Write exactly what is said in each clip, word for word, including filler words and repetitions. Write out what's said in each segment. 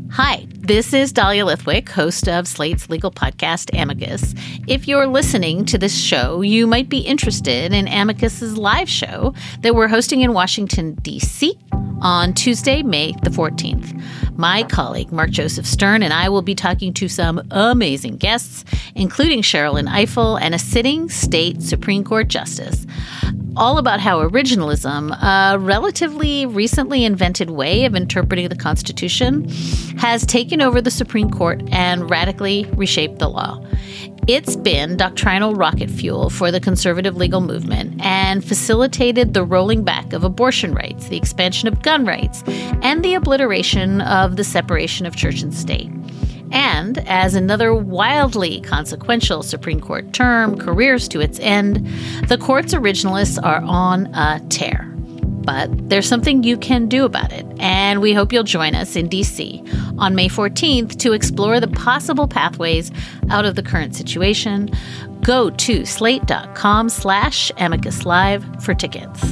Hi, this is Dahlia Lithwick, host of Slate's legal podcast, Amicus. If you're listening to this show, you might be interested in Amicus's live show that we're hosting in Washington, D C on Tuesday, May the fourteenth. My colleague, Mark Joseph Stern, and I will be talking to some amazing guests, including Sherrilyn Ifill and a sitting state Supreme Court justice, all about how originalism, a relatively recently invented way of interpreting the Constitution, has taken over the Supreme Court and radically reshaped the law. It's been doctrinal rocket fuel for the conservative legal movement and facilitated the rolling back of abortion rights, the expansion of gun rights, and the obliteration of the separation of church and state. And as another wildly consequential Supreme Court term careers to its end, the court's originalists are on a tear. But there's something you can do about it, and we hope you'll join us in D C on May fourteenth to explore the possible pathways out of the current situation. Go to slate.com slash amicus live for tickets.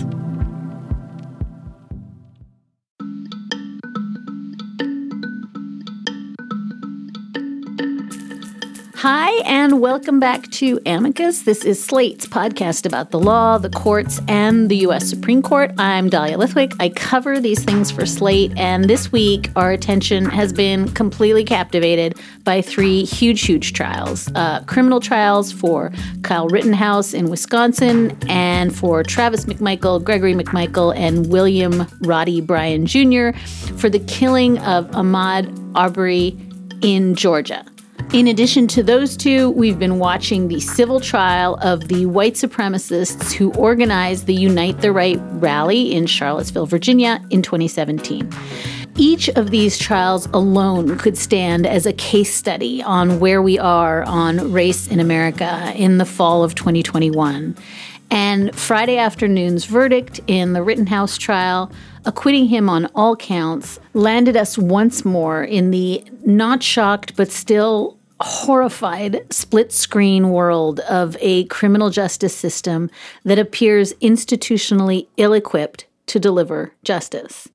Hi, and welcome back to Amicus. This is Slate's podcast about the law, the courts, and the U S Supreme Court. I'm Dahlia Lithwick. I cover these things for Slate, and this week our attention has been completely captivated by three huge, huge trials. Uh, criminal trials for Kyle Rittenhouse in Wisconsin, and for Travis McMichael, Gregory McMichael, and William Roddy Bryan Junior for the killing of Ahmaud Arbery in Georgia. In addition to those two, we've been watching the civil trial of the white supremacists who organized the Unite the Right rally in Charlottesville, Virginia in twenty seventeen. Each of these trials alone could stand as a case study on where we are on race in America in the fall of twenty twenty-one. And Friday afternoon's verdict in the Rittenhouse trial, acquitting him on all counts, landed us once more in the not shocked but still horrified split-screen world of a criminal justice system that appears institutionally ill-equipped to deliver justice.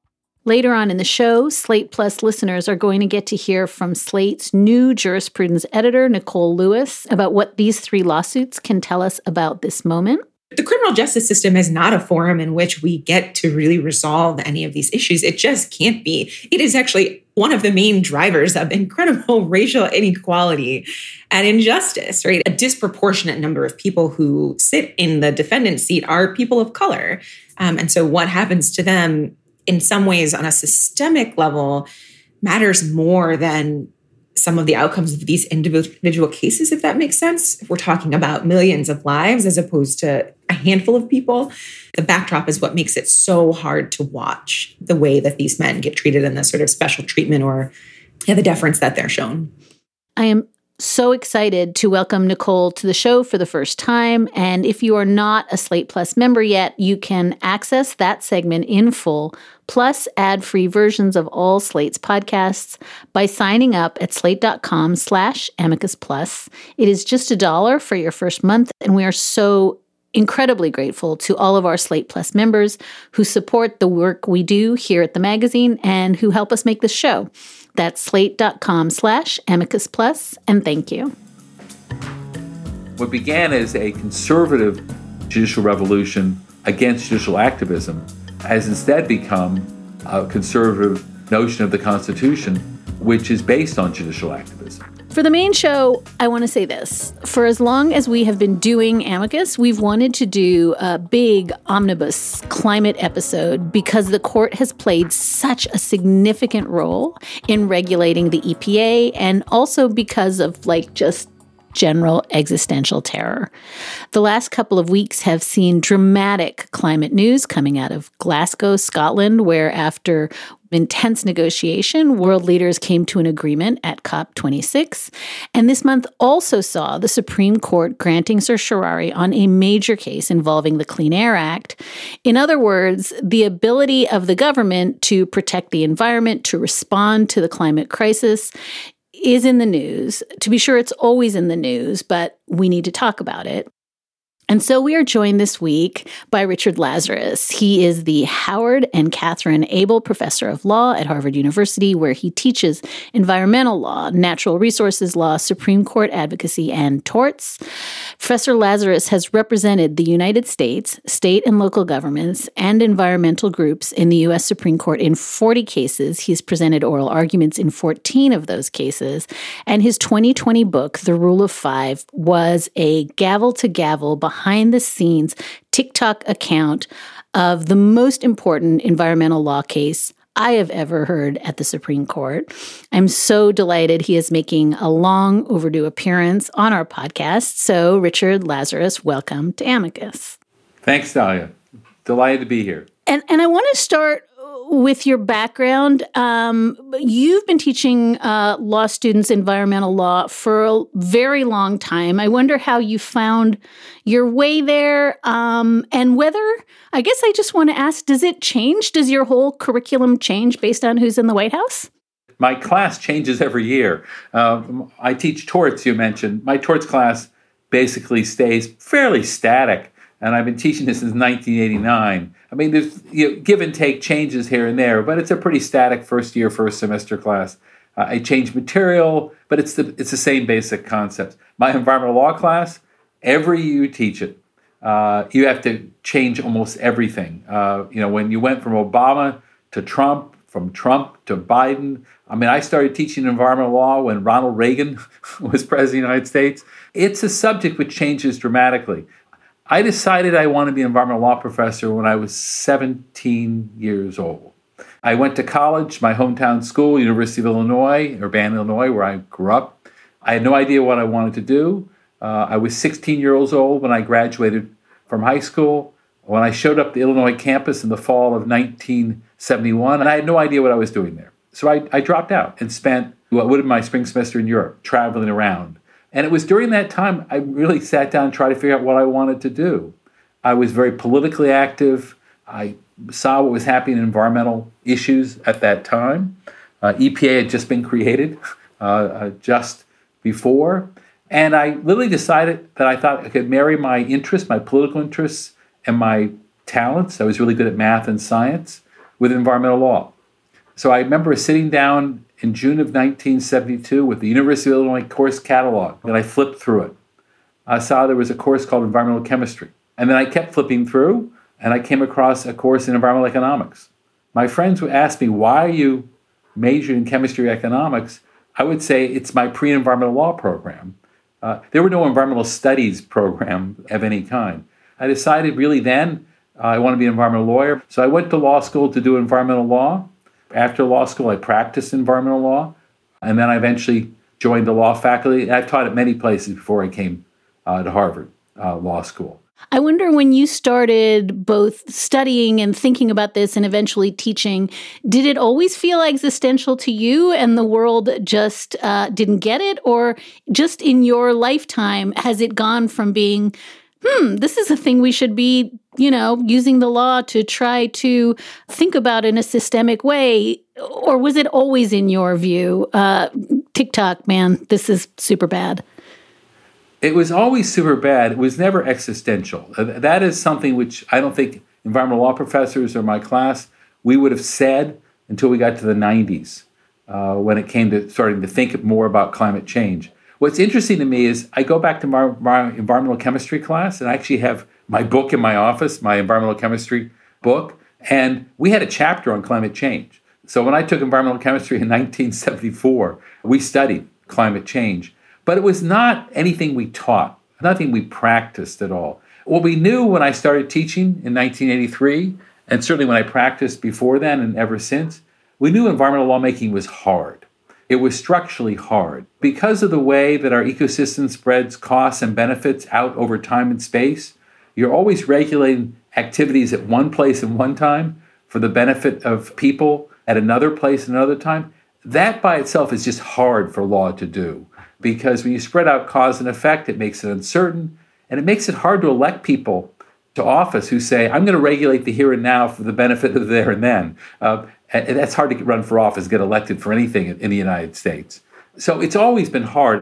Later on in the show, Slate Plus listeners are going to get to hear from Slate's new jurisprudence editor, Nicole Lewis, about what these three lawsuits can tell us about this moment. The criminal justice system is not a forum in which we get to really resolve any of these issues. It just can't be. It is actually one of the main drivers of incredible racial inequality and injustice, right? A disproportionate number of people who sit in the defendant's seat are people of color. Um, and so what happens to them in some ways on a systemic level matters more than some of the outcomes of these individual cases, if that makes sense. If we're talking about millions of lives as opposed to a handful of people, the backdrop is what makes it so hard to watch the way that these men get treated in this sort of special treatment or yeah, the deference that they're shown. I am so excited to welcome Nicole to the show for the first time. And if you are not a Slate Plus member yet, you can access that segment in full, plus ad-free versions of all Slate's podcasts by signing up at slate.com slash amicus plus. It is just a dollar for your first month, and we are so incredibly grateful to all of our Slate Plus members who support the work we do here at the magazine and who help us make this show. That's slate.com slash amicus plus, and thank you. What began as a conservative judicial revolution against judicial activism has instead become a conservative notion of the Constitution, which is based on judicial activism. For the main show, I want to say this. For as long as we have been doing Amicus, we've wanted to do a big omnibus climate episode because the court has played such a significant role in regulating the E P A, and also because of like just general existential terror. The last couple of weeks have seen dramatic climate news coming out of Glasgow, Scotland, where after intense negotiation, world leaders came to an agreement at COP twenty-six. And this month also saw the Supreme Court granting certiorari on a major case involving the Clean Air Act. In other words, the ability of the government to protect the environment, to respond to the climate crisis, is in the news. To be sure, it's always in the news, but we need to talk about it. And so we are joined this week by Richard Lazarus. He is the Howard and Catherine Abel Professor of Law at Harvard University, where he teaches environmental law, natural resources law, Supreme Court advocacy, and torts. Professor Lazarus has represented the United States, state and local governments, and environmental groups in the U S Supreme Court in forty cases. He's presented oral arguments in fourteen of those cases. And his twenty twenty book, The Rule of Five, was a gavel-to-gavel behind-the-scenes TikTok account of the most important environmental law case I have ever heard at the Supreme Court. I'm so delighted he is making a long overdue appearance on our podcast. So, Richard Lazarus, welcome to Amicus. Thanks, Dahlia. Delighted to be here. And and I want to start with your background. Um, you've been teaching uh, law students environmental law for a very long time. I wonder how you found your way there, um, and whether, I guess I just want to ask, does it change? Does your whole curriculum change based on who's in the White House? My class changes every year. Um, I teach torts, you mentioned. My torts class basically stays fairly static. And I've been teaching this since nineteen eighty-nine. I mean, there's you know, give and take changes here and there, but it's a pretty static first year, first semester class. Uh, I change material, but it's the it's the same basic concepts. My environmental law class, every year you teach it, uh, you have to change almost everything. Uh, you know, when you went from Obama to Trump, from Trump to Biden. I mean, I started teaching environmental law when Ronald Reagan was president of the United States. It's a subject which changes dramatically. I decided I wanted to be an environmental law professor when I was seventeen years old. I went to college, my hometown school, University of Illinois, Urbana, Illinois, where I grew up. I had no idea what I wanted to do. Uh, I was sixteen years old when I graduated from high school. When I showed up at the Illinois campus in the fall of nineteen seventy-one, and I had no idea what I was doing there. So I, I dropped out and spent what would have been my spring semester in Europe, traveling around. And it was during that time I really sat down and tried to figure out what I wanted to do. I was very politically active. I saw what was happening in environmental issues at that time. Uh, E P A had just been created uh, uh, just before. And I literally decided that I thought I could marry my interests, my political interests, and my talents. I was really good at math and science with environmental law. So I remember sitting down in June of nineteen seventy-two with the University of Illinois course catalog, and I flipped through it. I saw there was a course called environmental chemistry. And then I kept flipping through, and I came across a course in environmental economics. My friends would ask me, why are you majoring in chemistry or economics? I would say it's my pre-environmental law program. Uh, there were no environmental studies program of any kind. I decided really then uh, I want to be an environmental lawyer. So I went to law school to do environmental law. After law school, I practiced environmental law, and then I eventually joined the law faculty. And I've taught at many places before I came uh, to Harvard uh, Law School. I wonder, when you started both studying and thinking about this and eventually teaching, did it always feel existential to you and the world just uh, didn't get it? Or just in your lifetime, has it gone from being, hmm, this is a thing we should be, you know, using the law to try to think about in a systemic way? Or was it always, in your view, uh, TikTok, man, this is super bad? It was always super bad. It was never existential. That is something which I don't think environmental law professors or my class, we would have said until we got to the nineties, uh, when it came to starting to think more about climate change. What's interesting to me is I go back to my, my environmental chemistry class, and I actually have my book in my office, my environmental chemistry book, and we had a chapter on climate change. So when I took environmental chemistry in nineteen seventy-four, we studied climate change. But it was not anything we taught, nothing we practiced at all. What we knew when I started teaching in nineteen eighty-three, and certainly when I practiced before then and ever since, we knew environmental lawmaking was hard. It was structurally hard. Because of the way that our ecosystem spreads costs and benefits out over time and space, you're always regulating activities at one place and one time for the benefit of people at another place and another time. That by itself is just hard for law to do. Because when you spread out cause and effect, it makes it uncertain, and it makes it hard to elect people to office who say, I'm going to regulate the here and now for the benefit of the there and then. Uh, and that's hard to run for office, get elected for anything in the United States. So it's always been hard.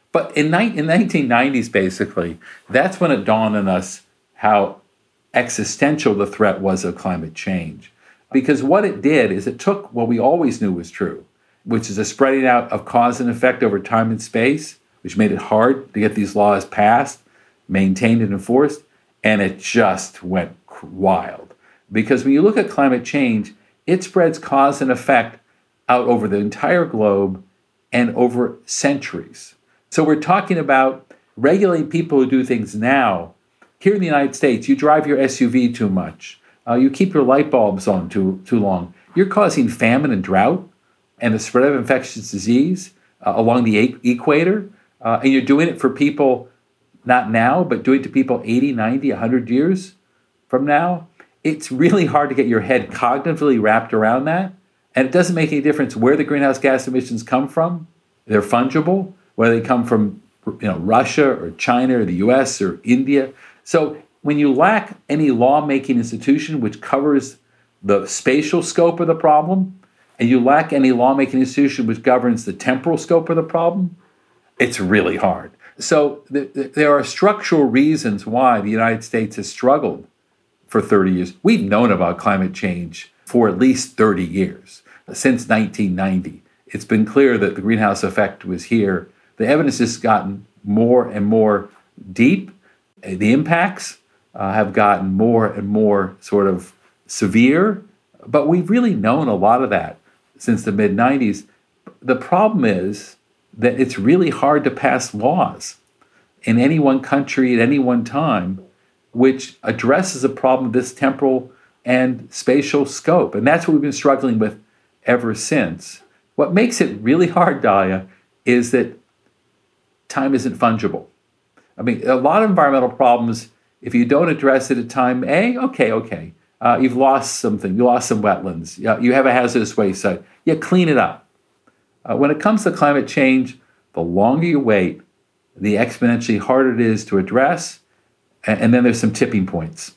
But in, ni- in nineteen nineties, basically, that's when it dawned on us how existential the threat was of climate change. Because what it did is it took what we always knew was true, which is a spreading out of cause and effect over time and space, which made it hard to get these laws passed, maintained, and enforced, and it just went wild. Because when you look at climate change, it spreads cause and effect out over the entire globe and over centuries. So we're talking about regulating people who do things now. Here in the United States, you drive your S U V too much. Uh, you keep your light bulbs on too, too long. You're causing famine and drought and the spread of infectious disease uh, along the e- equator. Uh, and you're doing it for people not now, but doing it to people eighty, ninety, one hundred years from now. It's really hard to get your head cognitively wrapped around that. And it doesn't make any difference where the greenhouse gas emissions come from. They're fungible, whether they come from you know, Russia or China or the U S or India. So when you lack any lawmaking institution which covers the spatial scope of the problem, and you lack any lawmaking institution which governs the temporal scope of the problem, it's really hard. So th- th- there are structural reasons why the United States has struggled for thirty years. We've known about climate change for at least thirty years, since nineteen ninety. It's been clear that the greenhouse effect was here. The evidence has gotten more and more deep. The impacts uh, have gotten more and more sort of severe, but we've really known a lot of that since the mid nineties. The problem is that it's really hard to pass laws in any one country at any one time which addresses a problem of this temporal and spatial scope. And that's what we've been struggling with ever since. What makes it really hard, Dahlia, is that time isn't fungible. I mean, a lot of environmental problems, if you don't address it at time A, okay, okay. Uh, you've lost something. You lost some wetlands. You have a hazardous waste site. Yeah, clean it up. Uh, when it comes to climate change, the longer you wait, the exponentially harder it is to address. And, and then there's some tipping points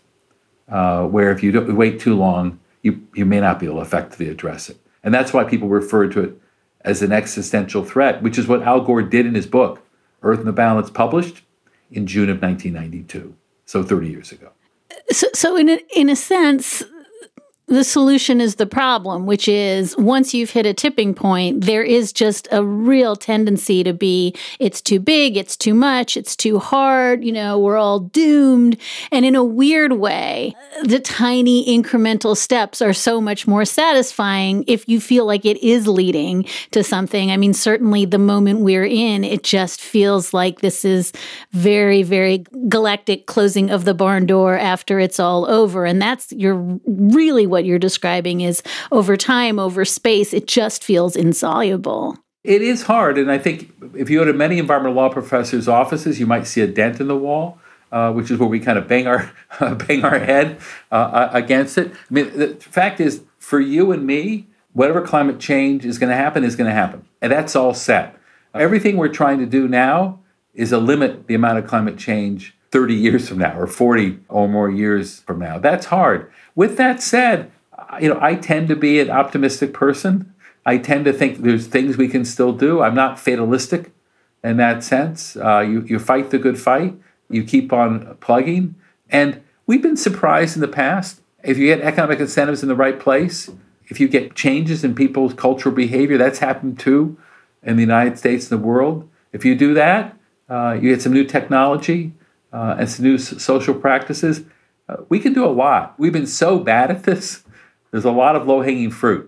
uh, where if you don't wait too long, you, you may not be able to effectively address it. And that's why people refer to it as an existential threat, which is what Al Gore did in his book, Earth in the Balance, published in June of nineteen ninety-two, so thirty years ago. So, so in a, in a sense, the solution is the problem, which is once you've hit a tipping point, there is just a real tendency to be, it's too big, it's too much, it's too hard, you know, we're all doomed. And in a weird way, the tiny incremental steps are so much more satisfying if you feel like it is leading to something. I mean, certainly the moment we're in, it just feels like this is very, very galactic closing of the barn door after it's all over. And that's you're really what you're describing is over time, over space, it just feels insoluble. It is hard. And I think if you go to many environmental law professors' offices, you might see a dent in the wall, uh, which is where we kind of bang our bang our head uh, against it. I mean, the fact is, for you and me, whatever climate change is going to happen is going to happen. And that's all set. Everything we're trying to do now is to limit the amount of climate change thirty years from now or forty or more years from now. That's hard. With that said, you know, I tend to be an optimistic person. I tend to think there's things we can still do. I'm not fatalistic in that sense. Uh, you, you fight the good fight. You keep on plugging. And we've been surprised in the past. If you get economic incentives in the right place, if you get changes in people's cultural behavior, that's happened too in the United States and the world. If you do that, uh, you get some new technology uh, and some new s- social practices. Uh, we can do a lot. We've been so bad at this. There's a lot of low-hanging fruit.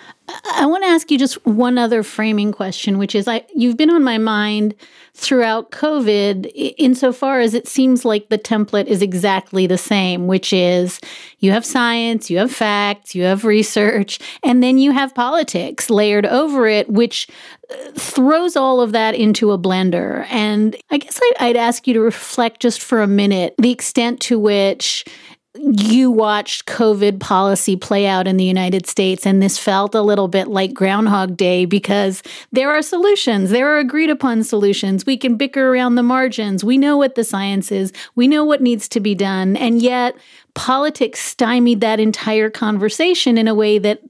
I want to ask you just one other framing question, which is I, you've been on my mind throughout COVID insofar as it seems like the template is exactly the same, which is you have science, you have facts, you have research, and then you have politics layered over it, which throws all of that into a blender. And I guess I'd, I'd ask you to reflect just for a minute the extent to which you watched COVID policy play out in the United States, and this felt a little bit like Groundhog Day because there are solutions. There are agreed upon solutions. We can bicker around the margins. We know what the science is. We know what needs to be done. And yet politics stymied that entire conversation in a way that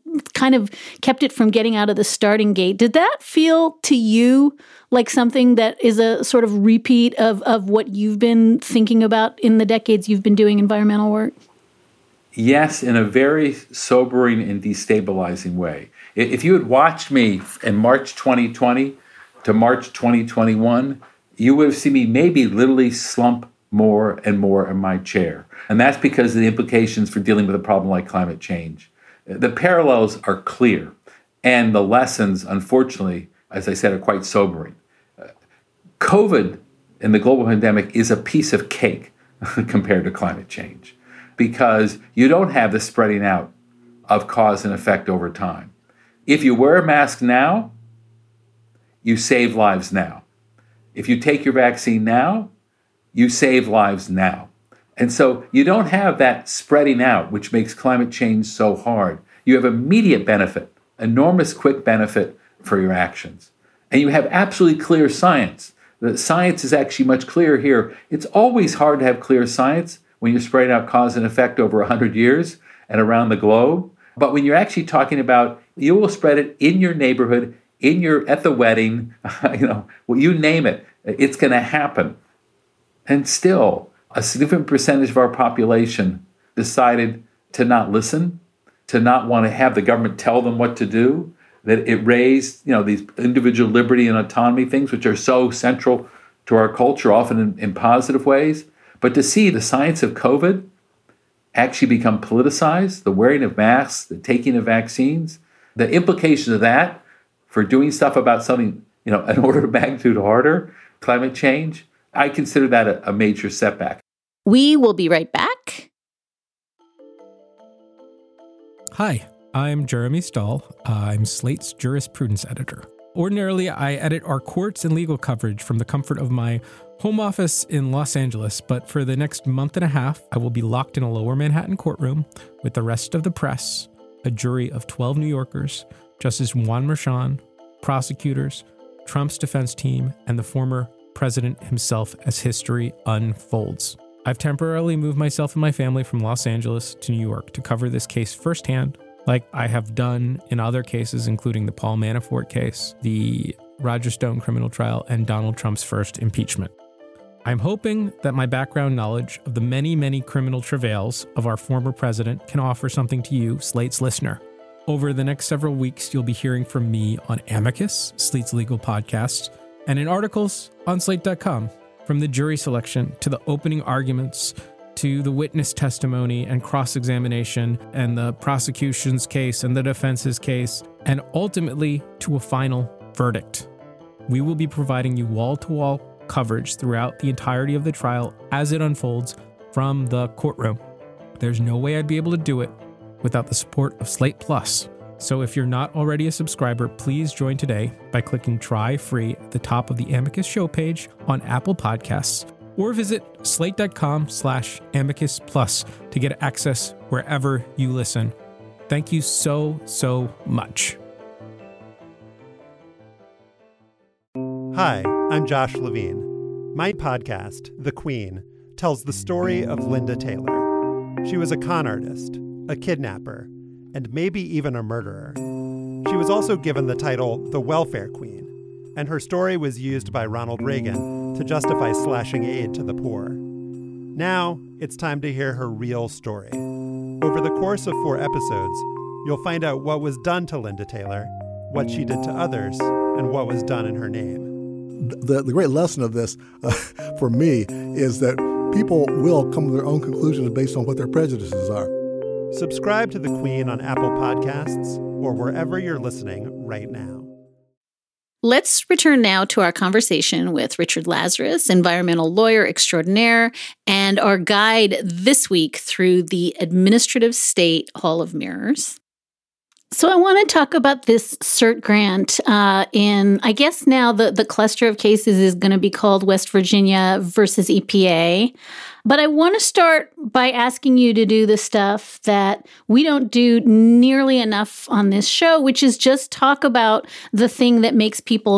kind of kept it from getting out of the starting gate. Did that feel to you like something that is a sort of repeat of, of what you've been thinking about in the decades you've been doing environmental work? Yes, in a very sobering and destabilizing way. If you had watched me in March twenty twenty to March twenty twenty-one, you would have seen me maybe literally slump more and more in my chair. And that's because of the implications for dealing with a problem like climate change. The parallels are clear, and the lessons, unfortunately, as I said, are quite sobering. COVID and the global pandemic is a piece of cake compared to climate change, because you don't have the spreading out of cause and effect over time. If you wear a mask now, you save lives now. If you take your vaccine now, you save lives now. And so you don't have that spreading out, which makes climate change so hard. You have immediate benefit, enormous quick benefit for your actions. And you have absolutely clear science. The science is actually much clearer here. It's always hard to have clear science when you're spreading out cause and effect over one hundred years and around the globe. But when you're actually talking about, you will spread it in your neighborhood, in your at the wedding, you know, well, you name it, it's going to happen. And still, a significant percentage of our population decided to not listen, to not want to have the government tell them what to do, that it raised, you know, these individual liberty and autonomy things, which are so central to our culture, often in, in positive ways. But to see the science of COVID actually become politicized, the wearing of masks, the taking of vaccines, the implications of that for doing stuff about something, you know, an order of magnitude harder, climate change, I consider that a, a major setback. We will be right back. Hi, I'm Jeremy Stahl. I'm Slate's jurisprudence editor. Ordinarily, I edit our courts and legal coverage from the comfort of my home office in Los Angeles, but for the next month and a half, I will be locked in a lower Manhattan courtroom with the rest of the press, a jury of twelve New Yorkers, Justice Juan Merchan, prosecutors, Trump's defense team, and the former president himself as history unfolds. I've temporarily moved myself and my family from Los Angeles to New York to cover this case firsthand, like I have done in other cases, including the Paul Manafort case, the Roger Stone criminal trial, and Donald Trump's first impeachment. I'm hoping that my background knowledge of the many, many criminal travails of our former president can offer something to you, Slate's listener. Over the next several weeks, you'll be hearing from me on Amicus, Slate's legal podcast, and in articles on slate dot com. From the jury selection to the opening arguments to the witness testimony and cross-examination and the prosecution's case and the defense's case, and ultimately to a final verdict. We will be providing you wall-to-wall coverage throughout the entirety of the trial as it unfolds from the courtroom. There's no way I'd be able to do it without the support of Slate Plus. So if you're not already a subscriber, please join today by clicking Try Free at the top of the Amicus show page on Apple Podcasts, or visit slate.com slash amicus plus to get access wherever you listen. Thank you so, so much. Hi, I'm Josh Levine. My podcast, The Queen, tells the story of Linda Taylor. She was a con artist, a kidnapper, and maybe even a murderer. She was also given the title the Welfare Queen, and her story was used by Ronald Reagan to justify slashing aid to the poor. Now, it's time to hear her real story. Over the course of four episodes, you'll find out what was done to Linda Taylor, what she did to others, and what was done in her name. The, the great lesson of this, uh, for me, is that people will come to their own conclusions based on what their prejudices are. Subscribe to The Queen on Apple Podcasts or wherever you're listening right now. Let's return now to our conversation with Richard Lazarus, environmental lawyer extraordinaire, and our guide this week through the Administrative State Hall of Mirrors. So I want to talk about this cert grant uh, in, I guess now the, the cluster of cases is going to be called West Virginia versus E P A. But I want to start by asking you to do the stuff that we don't do nearly enough on this show, which is just talk about the thing that makes people's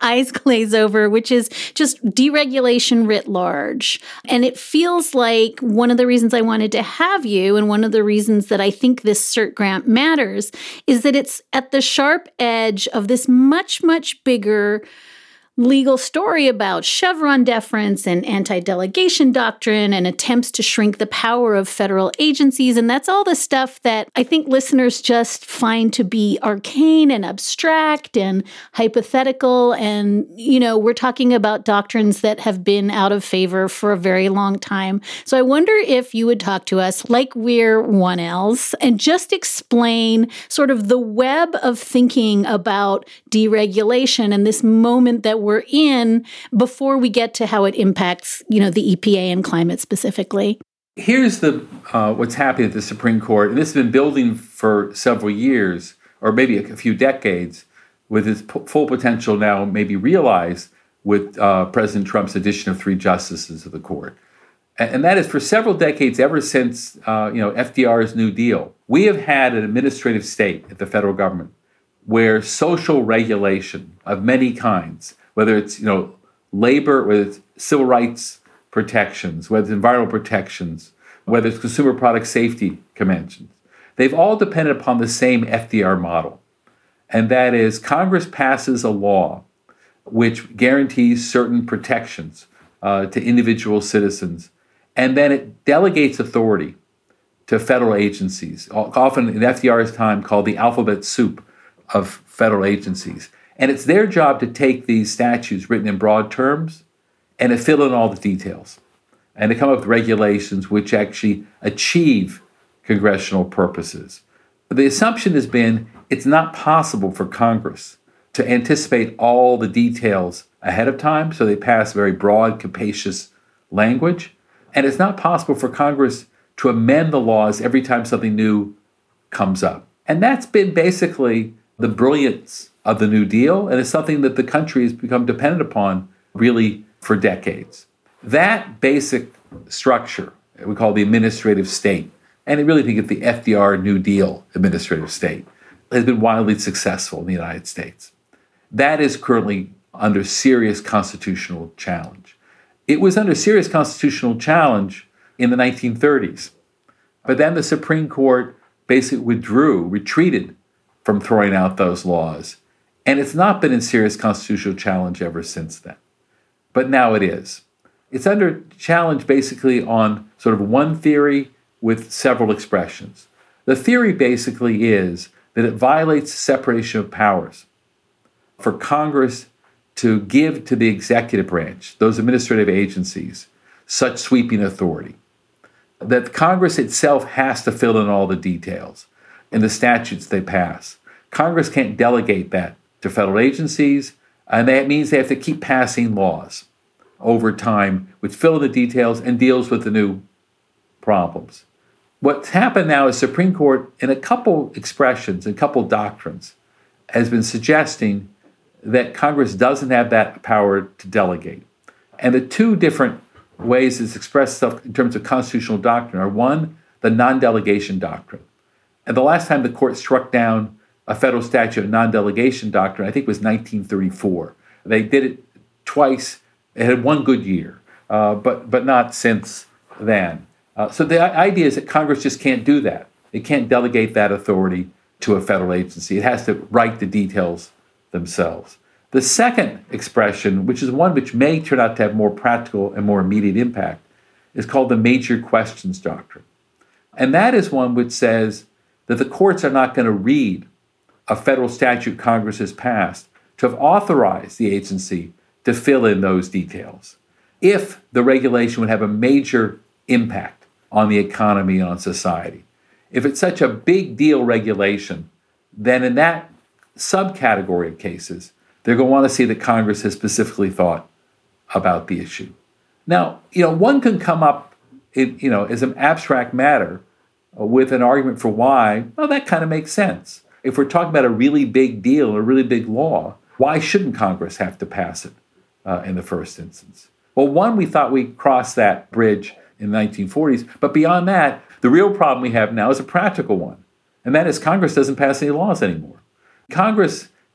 eyes glaze over, which is just deregulation writ large. And it feels like one of the reasons I wanted to have you, and one of the reasons that I think this CERT grant matters, is that it's at the sharp edge of this much, much bigger legal story about Chevron deference and anti-delegation doctrine and attempts to shrink the power of federal agencies. And that's all the stuff that I think listeners just find to be arcane and abstract and hypothetical. And, you know, we're talking about doctrines that have been out of favor for a very long time. So I wonder if you would talk to us like we're one else and just explain sort of the web of thinking about deregulation and this moment that we're in before we get to how it impacts, you know, the E P A and climate specifically. Here's the uh, what's happening at the Supreme Court, and this has been building for several years, or maybe a few decades, with its p- full potential now maybe realized with uh, President Trump's addition of three justices of the court. And, and that is for several decades, ever since uh, you know F D R's New Deal, we have had an administrative state at the federal government where social regulation of many kinds, whether it's you know labor, whether it's civil rights protections, whether it's environmental protections, whether it's consumer product safety conventions, they've all depended upon the same F D R model. And that is Congress passes a law which guarantees certain protections uh, to individual citizens, and then it delegates authority to federal agencies, often in F D R's time called the alphabet soup of federal agencies. And it's their job to take these statutes written in broad terms and to fill in all the details and to come up with regulations which actually achieve congressional purposes. The assumption has been it's not possible for Congress to anticipate all the details ahead of time, so they pass very broad, capacious language. And it's not possible for Congress to amend the laws every time something new comes up. And that's been basically the brilliance of the New Deal, and it's something that the country has become dependent upon really for decades. That basic structure, we call the administrative state, and I really think of the F D R New Deal administrative state, has been wildly successful in the United States. That is currently under serious constitutional challenge. It was under serious constitutional challenge in the nineteen thirties, but then the Supreme Court basically withdrew, retreated from throwing out those laws. And it's not been in serious constitutional challenge ever since then. But now it is. It's under challenge basically on sort of one theory with several expressions. The theory basically is that it violates separation of powers for Congress to give to the executive branch, those administrative agencies, such sweeping authority. That Congress itself has to fill in all the details in the statutes they pass. Congress can't delegate that to federal agencies, and that means they have to keep passing laws over time, which fill in the details and deals with the new problems. What's happened now is Supreme Court, in a couple expressions, a couple doctrines, has been suggesting that Congress doesn't have that power to delegate. And the two different ways it's expressed itself in terms of constitutional doctrine are, one, the non-delegation doctrine. And the last time the court struck down a federal statute of non-delegation doctrine, I think it was nineteen thirty-four. They did it twice. It had one good year, uh, but but not since then. Uh, so the idea is that Congress just can't do that. It can't delegate that authority to a federal agency. It has to write the details themselves. The second expression, which is one which may turn out to have more practical and more immediate impact, is called the major questions doctrine. And that is one which says that the courts are not going to read a federal statute Congress has passed to have authorized the agency to fill in those details if the regulation would have a major impact on the economy and on society. If it's such a big deal regulation, then in that subcategory of cases, they're going to want to see that Congress has specifically thought about the issue. Now, you know, one can come up, in, you know, as an abstract matter uh, with an argument for why, well, that kind of makes sense. If we're talking about a really big deal, a really big law, why shouldn't Congress have to pass it uh, in the first instance? Well, one, we thought we crossed that bridge in the nineteen forties, but beyond that, the real problem we have now is a practical one, and that is Congress doesn't pass any laws anymore. Congress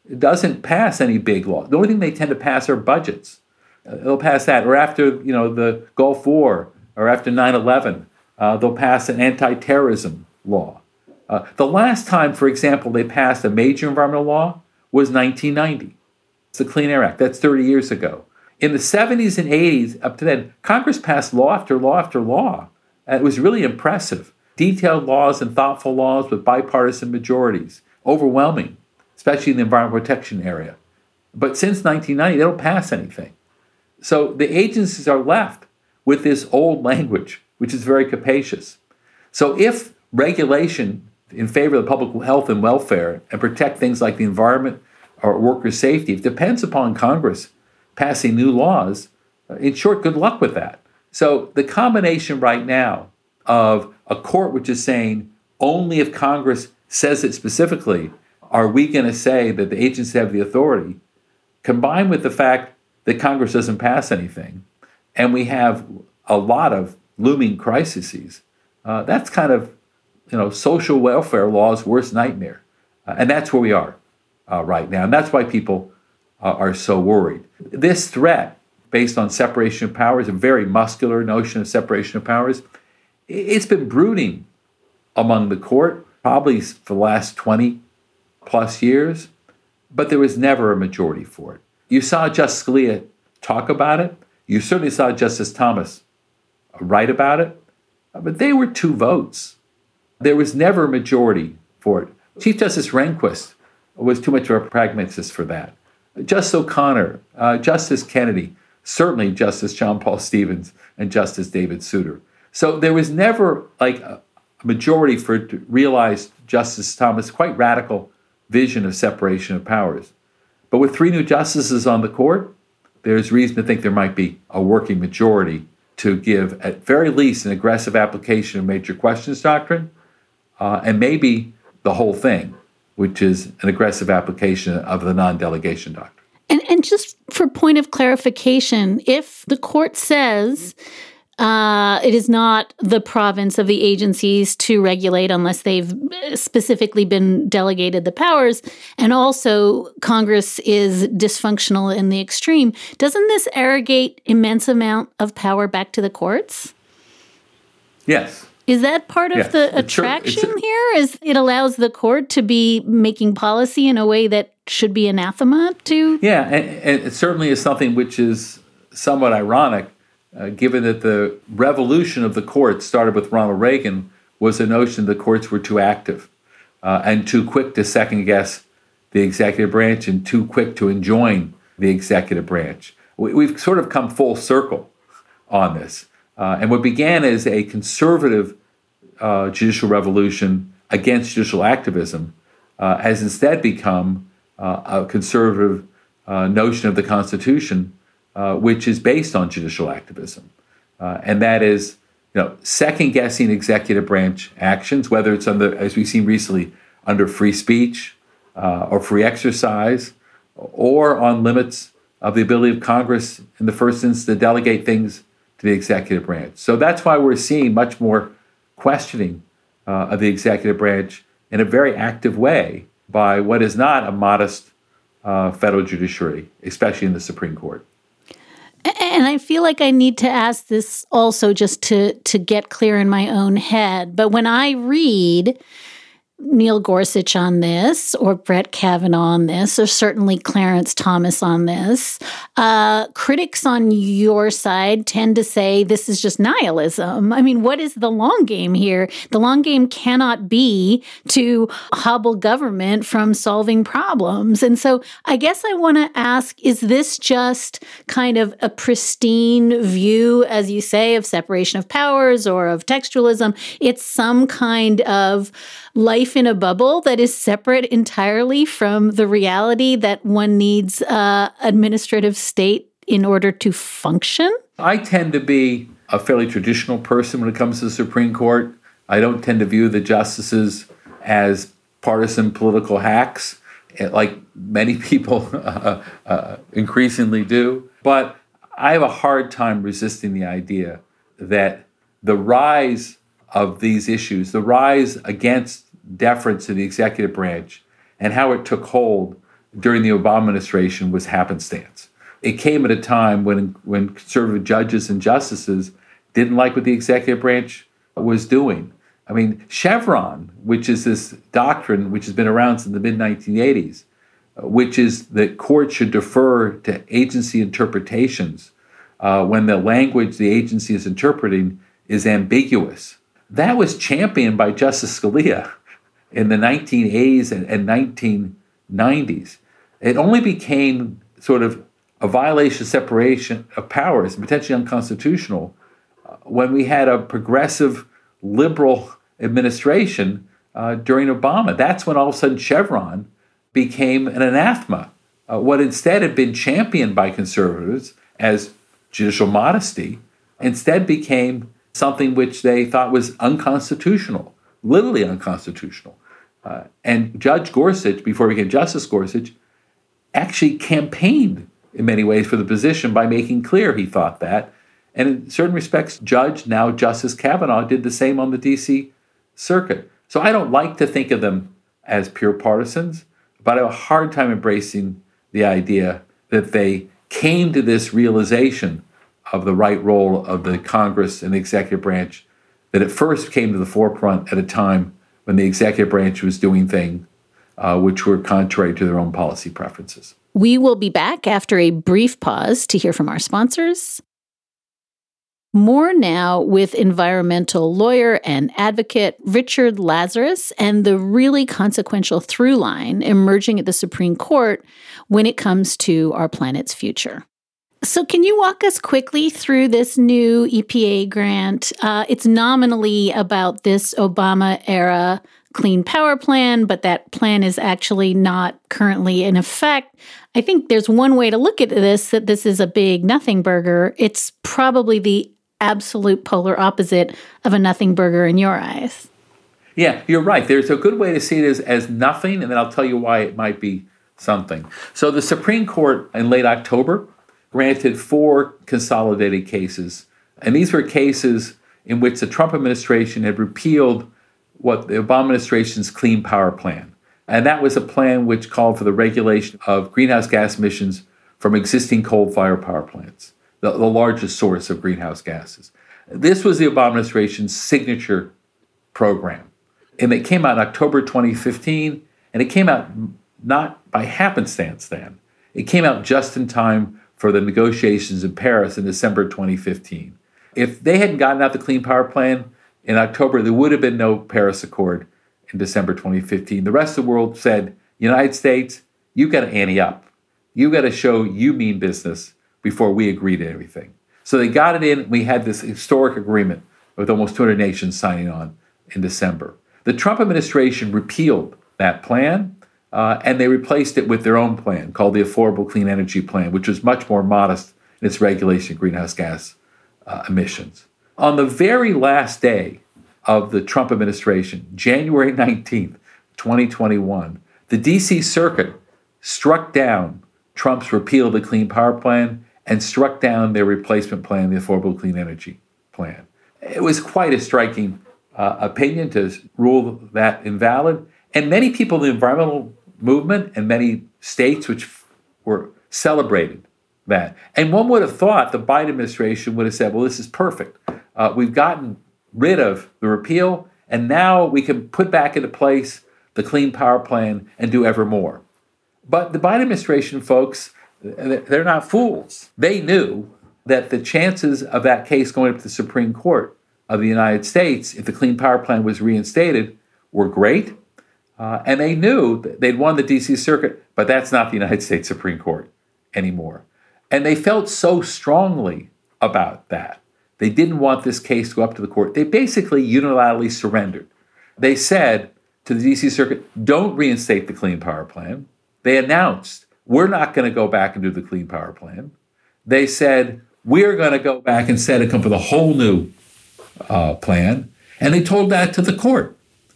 doesn't pass any big law. The only thing they tend to pass are budgets. Uh, they'll pass that, or after you know the Gulf War, or after nine eleven, uh, they'll pass an anti-terrorism law. Uh, the last time, for example, they passed a major environmental law was nineteen ninety. It's the Clean Air Act. That's thirty years ago. In the seventies and eighties, up to then, Congress passed law after law after law. And it was really impressive. Detailed laws and thoughtful laws with bipartisan majorities. Overwhelming, especially in the environmental protection area. But since nineteen ninety, they don't pass anything. So the agencies are left with this old language, which is very capacious. So if regulation in favor of the public health and welfare and protect things like the environment or worker safety, if it depends upon Congress passing new laws, in short, good luck with that. So the combination right now of a court which is saying only if Congress says it specifically are we going to say that the agencies have the authority, combined with the fact that Congress doesn't pass anything, and we have a lot of looming crises, uh, that's kind of, you know, social welfare law's worst nightmare. Uh, and that's where we are uh, right now. And that's why people uh, are so worried. This threat, based on separation of powers, a very muscular notion of separation of powers, it's been brooding among the court probably for the last twenty plus years, but there was never a majority for it. You saw Justice Scalia talk about it. You certainly saw Justice Thomas write about it, but they were two votes. There was never a majority for it. Chief Justice Rehnquist was too much of a pragmatist for that. Justice O'Connor, uh, Justice Kennedy, certainly Justice John Paul Stevens, and Justice David Souter. So there was never like a majority for it to realize Justice Thomas' quite radical vision of separation of powers. But with three new justices on the court, there's reason to think there might be a working majority to give, at very least, an aggressive application of major questions doctrine, uh, and maybe the whole thing, which is an aggressive application of the non-delegation doctrine. And, and just for point of clarification, if the court says uh, it is not the province of the agencies to regulate unless they've specifically been delegated the powers, and also Congress is dysfunctional in the extreme, doesn't this arrogate immense amount of power back to the courts? Yes. Is that part of yes. the It's attraction sure, here? Is it allows the court to be making policy in a way that should be anathema to? Yeah, and, and it certainly is something which is somewhat ironic, uh, given that the revolution of the courts started with Ronald Reagan was the notion the courts were too active uh, and too quick to second-guess the executive branch and too quick to enjoin the executive branch. We, we've sort of come full circle on this. Uh, and what began as a conservative uh, judicial revolution against judicial activism uh, has instead become uh, a conservative uh, notion of the Constitution, uh, which is based on judicial activism. Uh, and that is, you know, second-guessing executive branch actions, whether it's under, as we've seen recently, under free speech uh, or free exercise, or on limits of the ability of Congress in the first instance to delegate things to the executive branch. So that's why we're seeing much more questioning uh, of the executive branch in a very active way by what is not a modest uh, federal judiciary, especially in the Supreme Court. And I feel like I need to ask this also just to, to get clear in my own head. But when I read Neil Gorsuch on this, or Brett Kavanaugh on this, or certainly Clarence Thomas on this, uh, critics on your side tend to say this is just nihilism. I mean, what is the long game here? The long game cannot be to hobble government from solving problems. And so I guess I want to ask, is this just kind of a pristine view, as you say, of separation of powers or of textualism? It's some kind of life in a bubble that is separate entirely from the reality that one needs uh, administrative state in order to function? I tend to be a fairly traditional person when it comes to the Supreme Court. I don't tend to view the justices as partisan political hacks, like many people uh, uh, increasingly do. But I have a hard time resisting the idea that the rise of these issues, the rise against deference to the executive branch, and how it took hold during the Obama administration was happenstance. It came at a time when, when conservative judges and justices didn't like what the executive branch was doing. I mean, Chevron, which is this doctrine which has been around since the mid nineteen eighties, which is that courts should defer to agency interpretations uh, when the language the agency is interpreting is ambiguous. That was championed by Justice Scalia in the nineteen eighties and, and nineteen nineties. It only became sort of a violation of separation of powers, potentially unconstitutional, uh, when we had a progressive liberal administration uh, during Obama. That's when all of a sudden Chevron became an anathema. Uh, what instead had been championed by conservatives as judicial modesty instead became something which they thought was unconstitutional, literally unconstitutional. Uh, and Judge Gorsuch, before he became Justice Gorsuch, actually campaigned in many ways for the position by making clear he thought that. And in certain respects, Judge, now Justice Kavanaugh, did the same on the D C Circuit. So I don't like to think of them as pure partisans, but I have a hard time embracing the idea that they came to this realization of the right role of the Congress and the executive branch that at first came to the forefront at a time when the executive branch was doing things uh, which were contrary to their own policy preferences. We will be back after a brief pause to hear from our sponsors. More now with environmental lawyer and advocate Richard Lazarus and the really consequential through line emerging at the Supreme Court when it comes to our planet's future. So can you walk us quickly through this new E P A grant? Uh, it's nominally about this Obama-era Clean Power Plan, but that plan is actually not currently in effect. I think there's one way to look at this, that this is a big nothing burger. It's probably the absolute polar opposite of a nothing burger in your eyes. Yeah, you're right. There's a good way to see it as, as nothing, and then I'll tell you why it might be something. So the Supreme Court in late October granted four consolidated cases, and these were cases in which the Trump administration had repealed what the Obama administration's Clean Power Plan. And that was a plan which called for the regulation of greenhouse gas emissions from existing coal-fired power plants, the, the largest source of greenhouse gases. This was the Obama administration's signature program. And it came out in October twenty fifteen, and it came out not by happenstance then. It came out just in time for the negotiations in Paris in December twenty fifteen. If they hadn't gotten out the Clean Power Plan in October, there would have been no Paris Accord in December twenty fifteen. The rest of the world said, United States, you've got to ante up. You've got to show you mean business before we agree to everything. So they got it in. We had this historic agreement with almost two hundred nations signing on in December. The Trump administration repealed that plan, uh, and they replaced it with their own plan called the Affordable Clean Energy Plan, which was much more modest in its regulation of greenhouse gas uh, emissions. On the very last day of the Trump administration, January nineteenth, twenty twenty-one, the D C Circuit struck down Trump's repeal of the Clean Power Plan and struck down their replacement plan, the Affordable Clean Energy Plan. It was quite a striking uh, opinion to rule that invalid. And many people in the environmental movement and many states which were celebrated that. And one would have thought the Biden administration would have said, well, this is perfect. Uh, we've gotten rid of the repeal, and now we can put back into place the Clean Power Plan and do ever more. But the Biden administration folks, they're not fools. They knew that the chances of that case going up to the Supreme Court of the United States, if the Clean Power Plan was reinstated, were great. Uh, and they knew that they'd won the D C Circuit, but that's not the United States Supreme Court anymore. And they felt so strongly about that. They didn't want this case to go up to the court. They basically unilaterally surrendered. They said to the D C Circuit, don't reinstate the Clean Power Plan. They announced, we're not going to go back and do the Clean Power Plan. They said, we're going to go back instead and come up with a whole new uh, plan. And they told that to the court.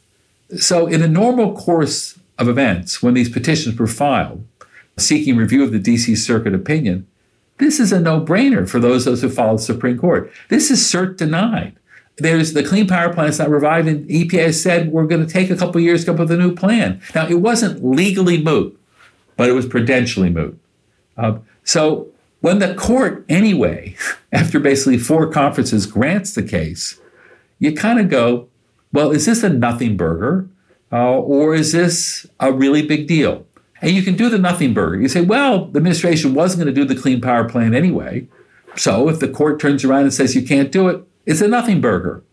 So in a normal course of events, when these petitions were filed, seeking review of the D C Circuit opinion, this is a no-brainer for those of us who follow the Supreme Court. This is cert denied. There's the Clean Power Plan is not revived, and E P A said we're going to take a couple of years to come up with a new plan. Now, it wasn't legally moot but it was prudentially moot. Uh, so when the court, anyway, after basically four conferences grants the case, you kind of go, well, is this a nothing burger uh, or is this a really big deal? And you can do the nothing burger. You say, well, the administration wasn't going to do the Clean Power Plan anyway. So if the court turns around and says you can't do it, it's a nothing burger.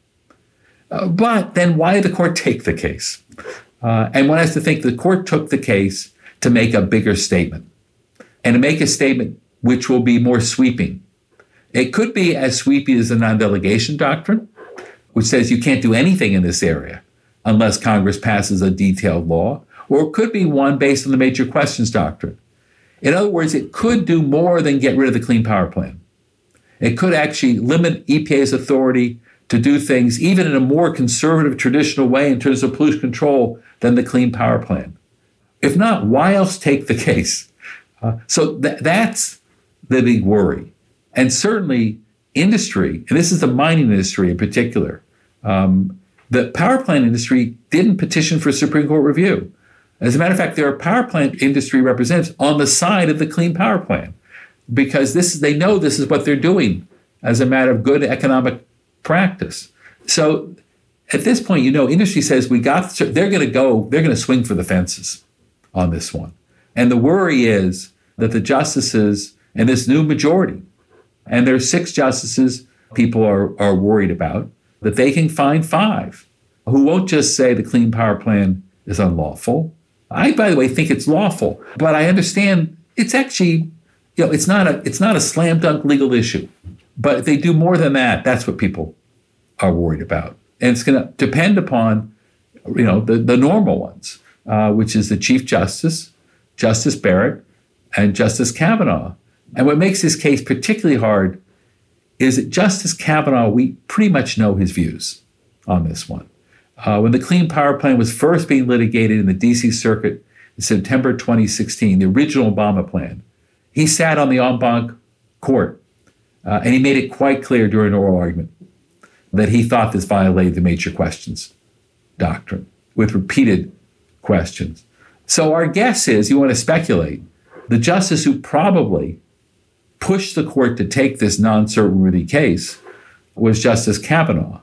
Uh, but then why did the court take the case? Uh, and one has to think the court took the case to make a bigger statement and to make a statement which will be more sweeping. It could be as sweeping as the non-delegation doctrine, which says you can't do anything in this area unless Congress passes a detailed law, or it could be one based on the major questions doctrine. In other words, it could do more than get rid of the Clean Power Plan. It could actually limit E P A's authority to do things even in a more conservative, traditional way in terms of pollution control than the Clean Power Plan. If not, why else take the case? Uh, so th- that's the big worry. And certainly industry, and this is the mining industry in particular, um, the power plant industry didn't petition for Supreme Court review. As a matter of fact, there are power plant industry representatives on the side of the Clean Power Plan because this is, they know this is what they're doing as a matter of good economic practice. So at this point, you know, industry says we got, they're going to go, they're going to swing for the fences on this one. And the worry is that the justices and this new majority, and there are six justices people are, are worried about, that they can find five who won't just say the Clean Power Plan is unlawful. I, by the way, think it's lawful, but I understand it's actually, you know, it's not a it's not a slam dunk legal issue. But if they do more than that, that's what people are worried about. And it's going to depend upon, you know, the, the normal ones, uh, which is the Chief Justice, Justice Barrett, and Justice Kavanaugh. And what makes this case particularly hard is that Justice Kavanaugh, we pretty much know his views on this one. Uh, when the Clean Power Plan was first being litigated in the D C Circuit in September twenty sixteen, the original Obama plan, he sat on the en banc court, uh, and he made it quite clear during an oral argument that he thought this violated the major questions doctrine with repeated questions. So our guess is, you want to speculate, the justice who probably pushed the court to take this non-cert-worthy case was Justice Kavanaugh.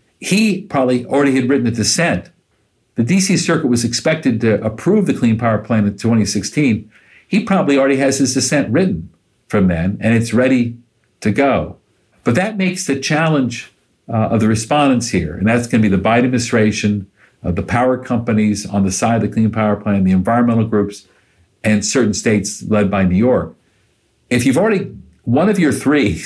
He probably already had written a dissent. The D C Circuit was expected to approve the Clean Power Plan in twenty sixteen. He probably already has his dissent written from then, and it's ready to go. But that makes the challenge uh, of the respondents here, and that's going to be the Biden administration, uh, the power companies on the side of the Clean Power Plan, the environmental groups, and certain states led by New York. If you've already, one of your three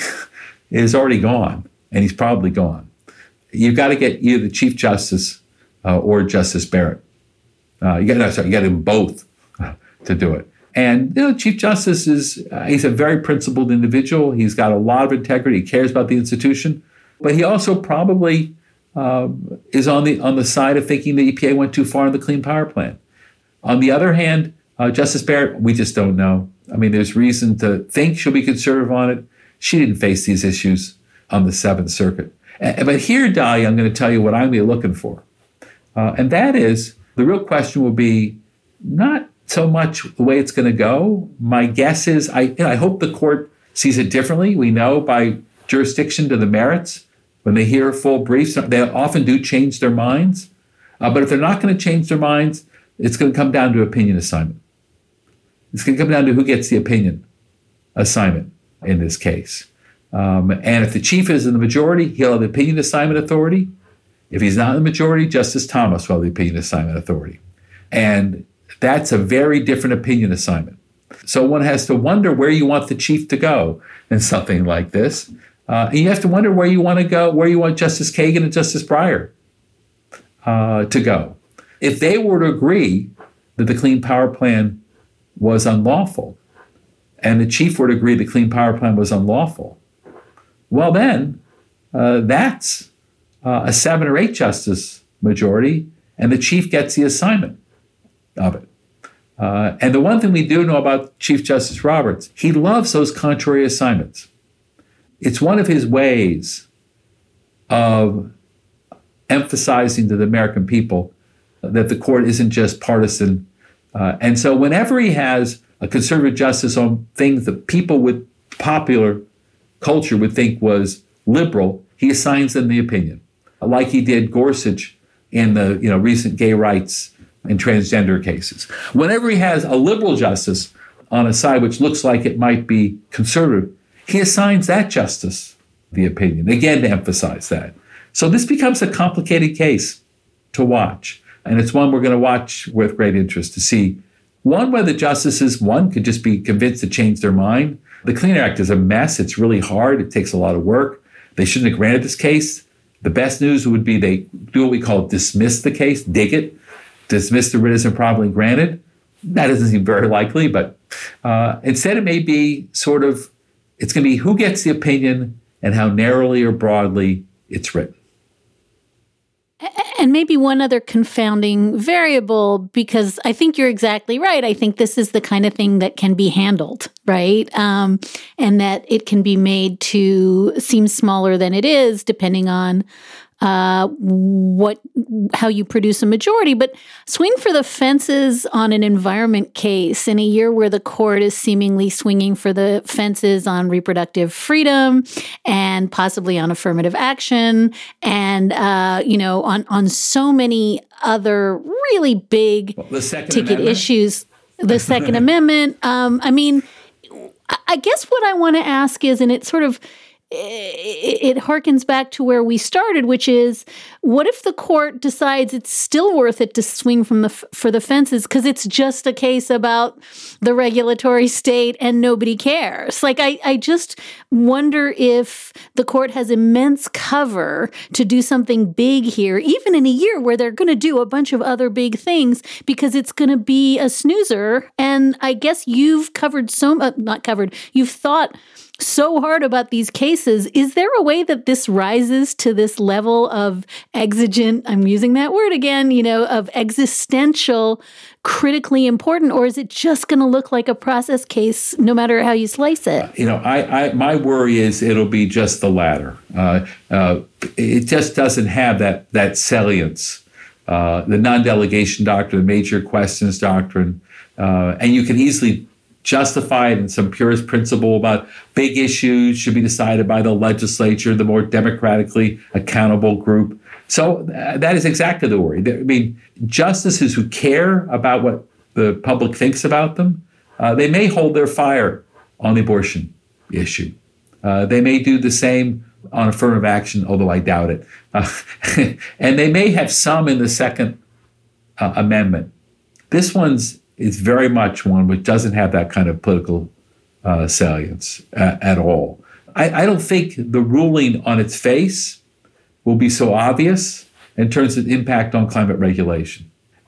is already gone, and he's probably gone, you've got to get either the Chief Justice uh, or Justice Barrett. Uh, you got no, sorry, you got them both uh, to do it. And you know, Chief Justice is uh, he's a very principled individual. He's got a lot of integrity. He cares about the institution, but he also probably uh, is on the on the side of thinking the E P A went too far in the Clean Power Plan. On the other hand, uh, Justice Barrett, we just don't know. I mean, there's reason to think she'll be conservative on it. She didn't face these issues on the Seventh Circuit. But here, Dahlia, I'm going to tell you what I'm going to be looking for. Uh, and that is, the real question will be not so much the way it's going to go. My guess is, I, you know, I hope the court sees it differently. We know by jurisdiction to the merits, when they hear full briefs, they often do change their minds. Uh, but if they're not going to change their minds, it's going to come down to opinion assignment. It's going to come down to who gets the opinion assignment in this case. Um, and if the chief is in the majority, he'll have the opinion assignment authority. If he's not in the majority, Justice Thomas will have the opinion assignment authority. And that's a very different opinion assignment. So one has to wonder where you want the chief to go in something like this. Uh, and you have to wonder where you want to go, where you want Justice Kagan and Justice Breyer uh, to go. If they were to agree that the Clean Power Plan was unlawful, and the chief were to agree the Clean Power Plan was unlawful, well then, uh, that's uh, a seven or eight justice majority, and the chief gets the assignment of it. Uh, and the one thing we do know about Chief Justice Roberts, he loves those contrary assignments. It's one of his ways of emphasizing to the American people that the court isn't just partisan Uh, and so whenever he has a conservative justice on things that people with popular culture would think was liberal, he assigns them the opinion, like he did Gorsuch in the you know recent gay rights and transgender cases. Whenever he has a liberal justice on a side which looks like it might be conservative, he assigns that justice the opinion, again to emphasize that. So this becomes a complicated case to watch. And it's one we're going to watch with great interest to see, one, whether justices, one, could just be convinced to change their mind. The Clean Air Act is a mess. It's really hard. It takes a lot of work. They shouldn't have granted this case. The best news would be they do what we call dismiss the case, dig it, dismiss the writ as improperly granted. That doesn't seem very likely, but uh, instead it may be sort of, it's going to be who gets the opinion and how narrowly or broadly it's written. And maybe one other confounding variable, because I think you're exactly right. I think this is the kind of thing that can be handled, right? Um, and that it can be made to seem smaller than it is, depending on uh, what how you produce a majority. But swing for the fences on an environment case in a year where the court is seemingly swinging for the fences on reproductive freedom and possibly on affirmative action and, uh, you know, on, on so many other really big well, the Second ticket Amendment. issues. The Second Amendment. Um, I mean, I guess what I want to ask is, and it sort of it harkens back to where we started, which is, what if the court decides it's still worth it to swing from the for the fences because it's just a case about the regulatory state and nobody cares? Like, I, I just wonder if the court has immense cover to do something big here, even in a year where they're going to do a bunch of other big things, because it's going to be a snoozer. And I guess you've covered so much, not covered, you've thought so hard about these cases. Is there a way that this rises to this level of exigent, I'm using that word again, you know, of existential, critically important, or is it just going to look like a process case no matter how you slice it? You know, I, I my worry is it'll be just the latter. Uh, uh, it just doesn't have that that salience, uh, the non-delegation doctrine, the major questions doctrine, uh, and you can easily justify it in some purist principle about big issues should be decided by the legislature, the more democratically accountable group. So uh, that is exactly the worry. I mean, justices who care about what the public thinks about them, uh, they may hold their fire on the abortion issue. Uh, they may do the same on affirmative action, although I doubt it. Uh, and they may have some in the Second uh, Amendment. This one's is very much one which doesn't have that kind of political uh, salience uh, at all. I, I don't think the ruling on its face will be so obvious in terms of impact on climate regulation.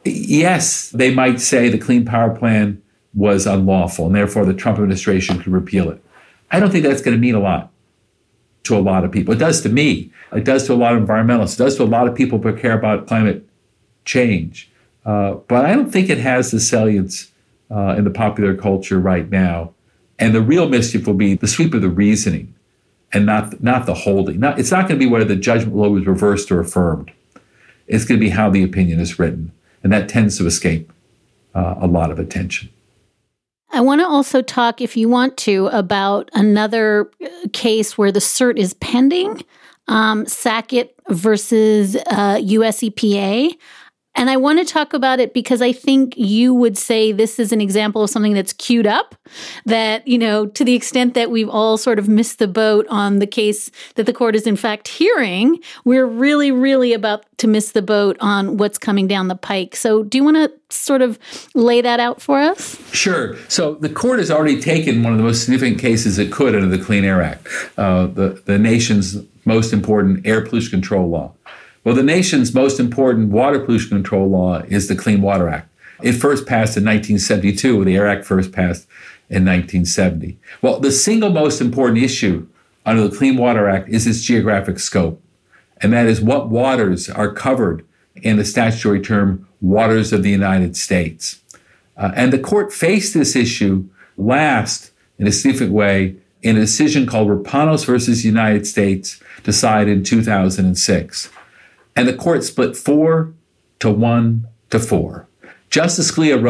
Yes, they might say the Clean Power Plan was unlawful and therefore the Trump administration could repeal it. I don't think that's going to mean a lot to a lot of people. It does to me. It does to a lot of environmentalists. It does to a lot of people who care about climate change. Uh, but I don't think it has the salience uh, in the popular culture right now. And the real mischief will be the sweep of the reasoning and not not the holding. Not, it's not going to be whether the judgment law was reversed or affirmed. It's going to be how the opinion is written. And that tends to escape uh, a lot of attention. I want to also talk, if you want to, about another case where the cert is pending, um, Sackett versus uh, U S E P A. And I want to talk about it because I think you would say this is an example of something that's queued up, that, you know, to the extent that we've all sort of missed the boat on the case that the court is in fact hearing, we're really, really about to miss the boat on what's coming down the pike. So do you want to sort of lay that out for us? Sure. So the court has already taken one of the most significant cases it could under the Clean Air Act, uh, the, the nation's most important air pollution control law. Well, the nation's most important water pollution control law is the Clean Water Act. It first passed in nineteen seventy-two. The Air Act first passed in nineteen seventy. Well, the single most important issue under the Clean Water Act is its geographic scope, and that is what waters are covered in the statutory term waters of the United States. Uh, and the court faced this issue last in a significant way in a decision called Rapanos versus United States, decided in two thousand six. And the court split four to one to four. Justice Scalia wrote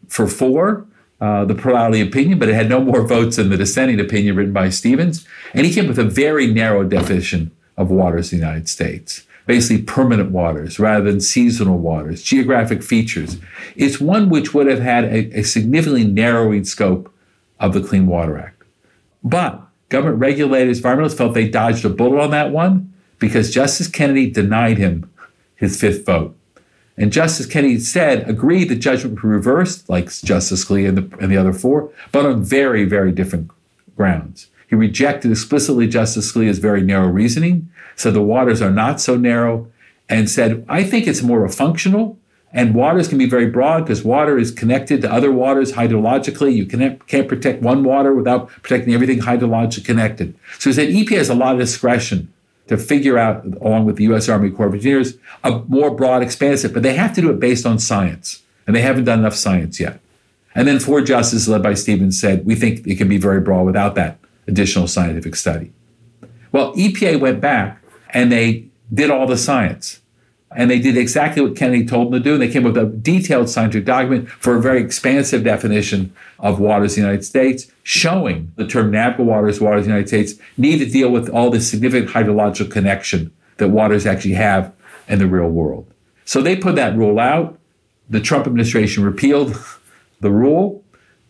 for four, uh, the plurality opinion, but it had no more votes than the dissenting opinion written by Stevens. And he came up with a very narrow definition of waters in the United States. Basically permanent waters rather than seasonal waters, geographic features. It's one which would have had a, a significantly narrowing scope of the Clean Water Act. But government regulators, environmentalists felt they dodged a bullet on that one because Justice Kennedy denied him his fifth vote. And Justice Kennedy said, agreed the judgment would be reversed, like Justice Scalia and the, and the other four, but on very, very different grounds. He rejected explicitly Justice Scalia's very narrow reasoning, said the waters are not so narrow, and said, I think it's more of functional, and waters can be very broad because water is connected to other waters hydrologically. You can't, can't protect one water without protecting everything hydrologically connected. So he said E P A has a lot of discretion to figure out, along with the U S Army Corps of Engineers, a more broad, expansive, but they have to do it based on science, and they haven't done enough science yet. And then four justices led by Stevens said, we think it can be very broad without that additional scientific study. Well, E P A went back and they did all the science. And they did exactly what Kennedy told them to do. And they came up with a detailed scientific document for a very expansive definition of waters in the United States, showing the term navigable waters, waters in the United States, need to deal with all the significant hydrological connection that waters actually have in the real world. So they put that rule out. The Trump administration repealed the rule.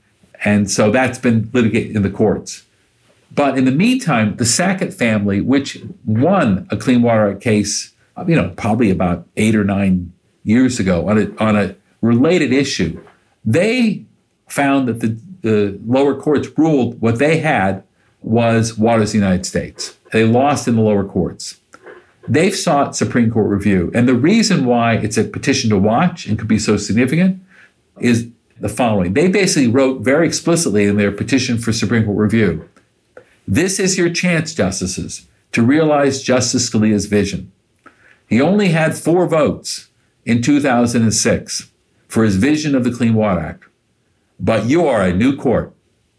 And so that's been litigated in the courts. But in the meantime, the Sackett family, which won a Clean Water Act case, you know, probably about eight or nine years ago on a, on a related issue, they found that the, the lower courts ruled what they had was waters in the United States. They lost in the lower courts. They've sought Supreme Court review. And the reason why it's a petition to watch and could be so significant is the following. They basically wrote very explicitly in their petition for Supreme Court review, this is your chance, justices, to realize Justice Scalia's vision. He only had four votes in two thousand six for his vision of the Clean Water Act. But you are a new court.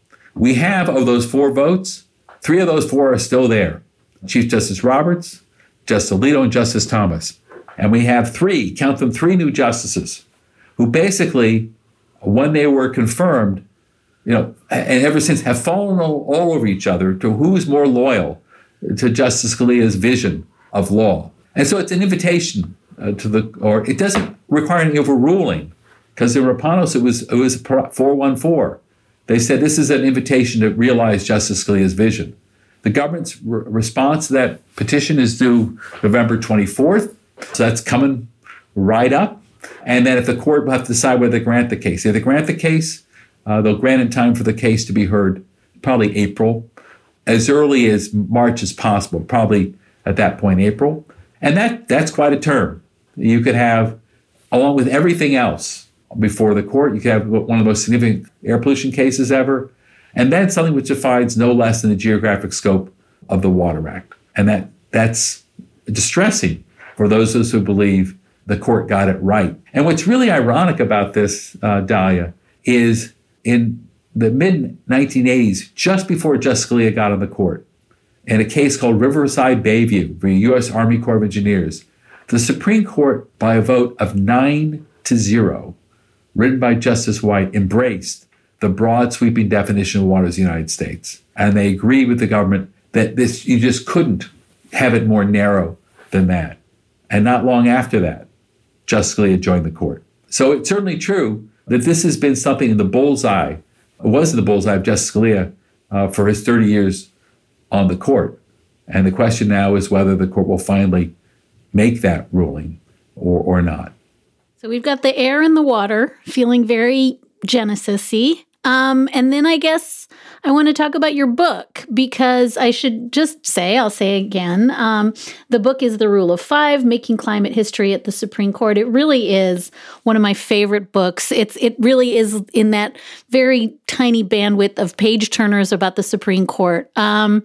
We have, of those four votes, three of those four are still there. Chief Justice Roberts, Justice Alito, and Justice Thomas. And we have three, count them three new justices, who basically, when they were confirmed, you know, and ever since have fallen all, all over each other to who's more loyal to Justice Scalia's vision of law. And so it's an invitation uh, to the, or it doesn't require any overruling, because in Rapanos it was it was four one four. They said this is an invitation to realize Justice Scalia's vision. The government's re- response to that petition is due November twenty-fourth, so that's coming right up. And then if the court will have to decide whether to grant the case. If they grant the case, uh, they'll grant in time for the case to be heard probably April, as early as March as possible, probably at that point April. And that that's quite a term. You could have, along with everything else before the court, you could have one of the most significant air pollution cases ever, and then something which defines no less than the geographic scope of the Water Act. And that that's distressing for those of us who believe the court got it right. And what's really ironic about this, uh, Dahlia, is in the mid nineteen eighties, just before Justice Scalia got on the court, in a case called Riverside Bayview for the U S Army Corps of Engineers, the Supreme Court, by a vote of nine to zero, written by Justice White, embraced the broad sweeping definition of waters in the United States. And they agreed with the government that this, you just couldn't have it more narrow than that. And not long after that, Justice Scalia joined the court. So it's certainly true that this has been something in the bullseye, it was in the bullseye of Justice Scalia uh, for his thirty years on the court. And the question now is whether the court will finally make that ruling or, or not. So we've got the air and the water feeling very Genesis-y. Um, and then I guess I want to talk about your book, because I should just say, I'll say again, um, the book is The Rule of Five, Making Climate History at the Supreme Court. It really is one of my favorite books. It's It really is in that very tiny bandwidth of page turners about the Supreme Court. Um,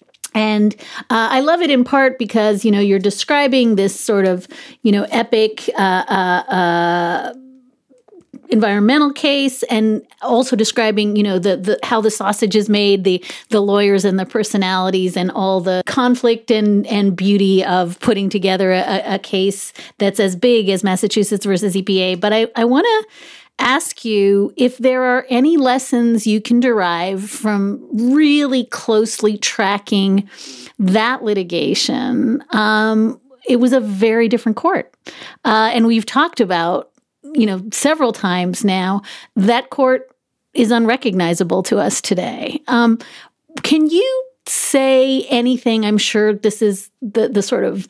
And uh, I love it in part because, you know, you're describing this sort of, you know, epic uh, uh, uh, environmental case, and also describing, you know, the, the how the sausage is made, the the lawyers and the personalities, and all the conflict and and beauty of putting together a, a case that's as big as Massachusetts versus E P A. But I, I want to ask you if there are any lessons you can derive from really closely tracking that litigation. Um, it was a very different court. Uh, and we've talked about, you know, several times now, that court is unrecognizable to us today. Um, can you say anything? I'm sure this is the, the sort of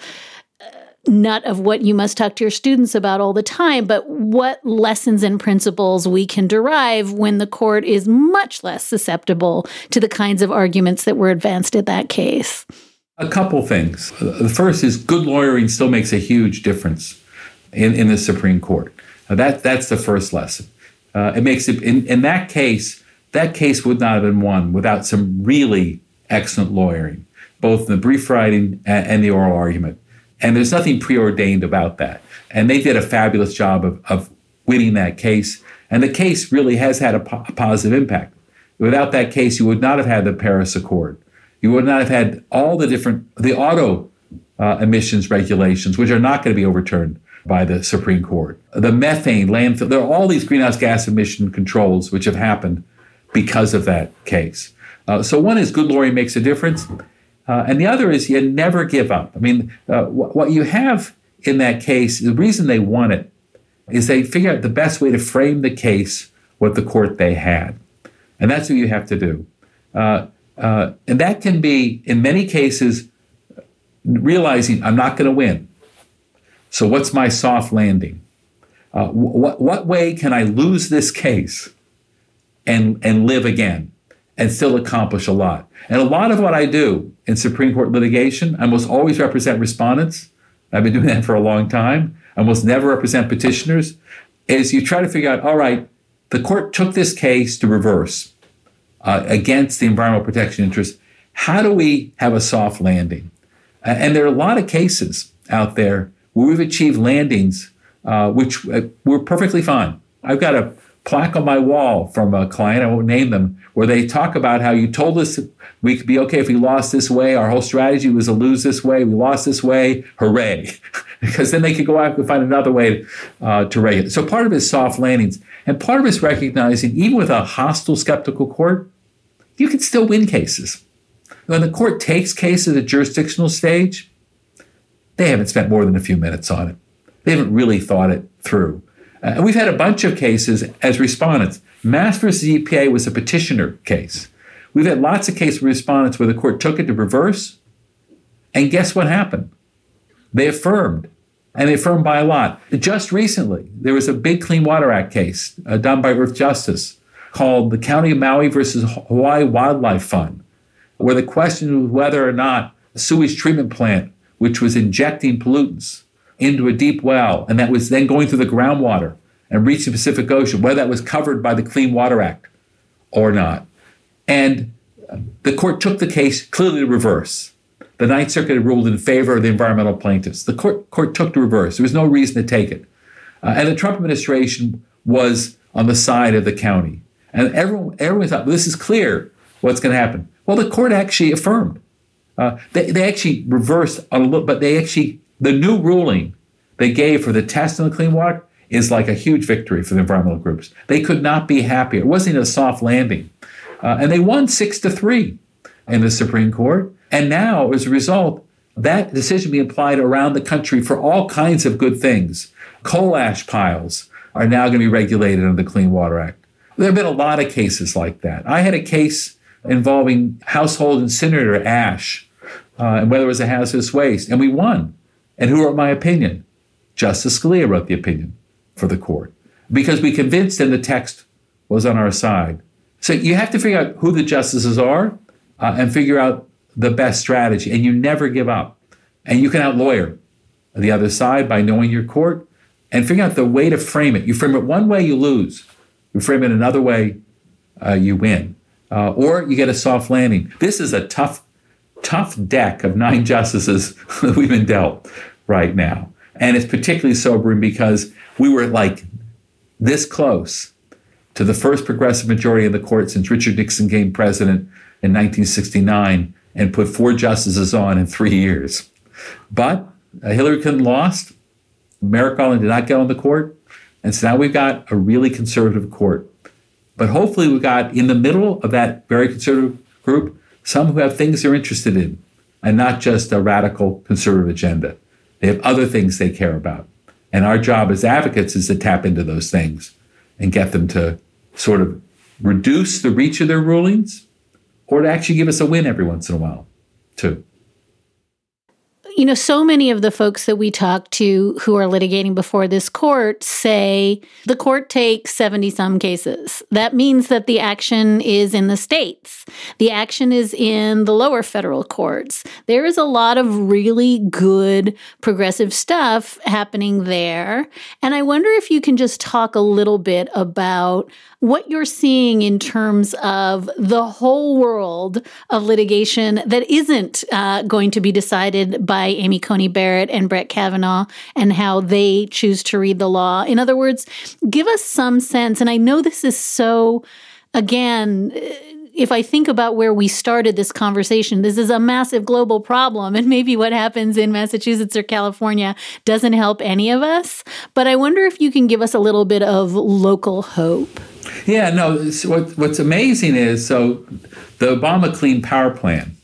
nut of what you must talk to your students about all the time, but what lessons and principles we can derive when the court is much less susceptible to the kinds of arguments that were advanced in that case? A couple things. The first is good lawyering still makes a huge difference in, in the Supreme Court. Now that that's the first lesson. Uh, it makes it in, in that case, that case would not have been won without some really excellent lawyering, both in the brief writing and, and the oral argument. And there's nothing preordained about that. And they did a fabulous job of, of winning that case. And the case really has had a, po- a positive impact. Without that case, you would not have had the Paris Accord. You would not have had all the different, the auto uh, emissions regulations, which are not going to be overturned by the Supreme Court. The methane, landfill, there are all these greenhouse gas emission controls which have happened because of that case. Uh, so one is good lawyering makes a difference. Uh, and the other is you never give up. I mean, uh, wh- what you have in that case, the reason they won it is they figure out the best way to frame the case with the court they had. And that's what you have to do. Uh, uh, and that can be, in many cases, realizing I'm not going to win. So what's my soft landing? Uh, wh- what way can I lose this case and, and live again and still accomplish a lot? And a lot of what I do in Supreme Court litigation, I almost always represent respondents. I've been doing that for a long time. I almost never represent petitioners. Is you try to figure out, all right, the court took this case to reverse uh, against the environmental protection interest. How do we have a soft landing? Uh, and there are a lot of cases out there where we've achieved landings uh, which uh, were perfectly fine. I've got a plaque on my wall from a client, I won't name them, where they talk about how you told us we could be okay if we lost this way. Our whole strategy was to lose this way. We lost this way. Hooray. Because then they could go out and find another way uh, to regulate. So part of it is soft landings. And part of it is recognizing, even with a hostile, skeptical court, you can still win cases. When the court takes cases at jurisdictional stage, they haven't spent more than a few minutes on it. They haven't really thought it through. Uh, and we've had a bunch of cases as respondents. Mass versus E P A was a petitioner case. We've had lots of cases with respondents where the court took it to reverse, and guess what happened? They affirmed, and they affirmed by a lot. Just recently, there was a big Clean Water Act case uh, done by Earth Justice called the County of Maui versus Hawaii Wildlife Fund, where the question was whether or not a sewage treatment plant, which was injecting pollutants into a deep well, and that was then going through the groundwater and reaching the Pacific Ocean, whether that was covered by the Clean Water Act or not. And the court took the case clearly to reverse. The Ninth Circuit had ruled in favor of the environmental plaintiffs. The court, court took to reverse. There was no reason to take it. Uh, and the Trump administration was on the side of the county. And everyone, everyone thought, well, this is clear what's going to happen. Well, the court actually affirmed. Uh, they, they actually reversed a little, but they actually, the new ruling they gave for the test on the clean water is like a huge victory for the environmental groups. They could not be happier. It wasn't a soft landing. Uh, and they won six to three in the Supreme Court. And now, as a result, that decision being applied around the country for all kinds of good things. Coal ash piles are now going to be regulated under the Clean Water Act. There have been a lot of cases like that. I had a case involving household incinerator ash uh, and whether it was a hazardous waste, and we won. And who wrote my opinion? Justice Scalia wrote the opinion for the court because we convinced him the text was on our side. So you have to figure out who the justices are uh, and figure out the best strategy, and you never give up. And you can out-lawyer the other side by knowing your court and figure out the way to frame it. You frame it one way, you lose. You frame it another way, uh, you win. Uh, or you get a soft landing. This is a tough, tough deck of nine justices that we've been dealt right now. And it's particularly sobering because we were like this close to the first progressive majority in the court since Richard Nixon became president in nineteen sixty-nine and put four justices on in three years. But uh, Hillary Clinton lost. Merrick Garland did not get on the court. And so now we've got a really conservative court. But hopefully we've got in the middle of that very conservative group, some who have things they're interested in and not just a radical conservative agenda. They have other things they care about. And our job as advocates is to tap into those things and get them to sort of reduce the reach of their rulings or to actually give us a win every once in a while, too. You know, so many of the folks that we talk to who are litigating before this court say the court takes seventy-some cases. That means that the action is in the states. The action is in the lower federal courts. There is a lot of really good progressive stuff happening there. And I wonder if you can just talk a little bit about what you're seeing in terms of the whole world of litigation that isn't uh, going to be decided by Amy Coney Barrett and Brett Kavanaugh and how they choose to read the law. In other words, give us some sense. And I know this is so, again, if I think about where we started this conversation, this is a massive global problem, and maybe what happens in Massachusetts or California doesn't help any of us. But I wonder if you can give us a little bit of local hope. Yeah, no, what, what's amazing is, so the Obama Clean Power Plan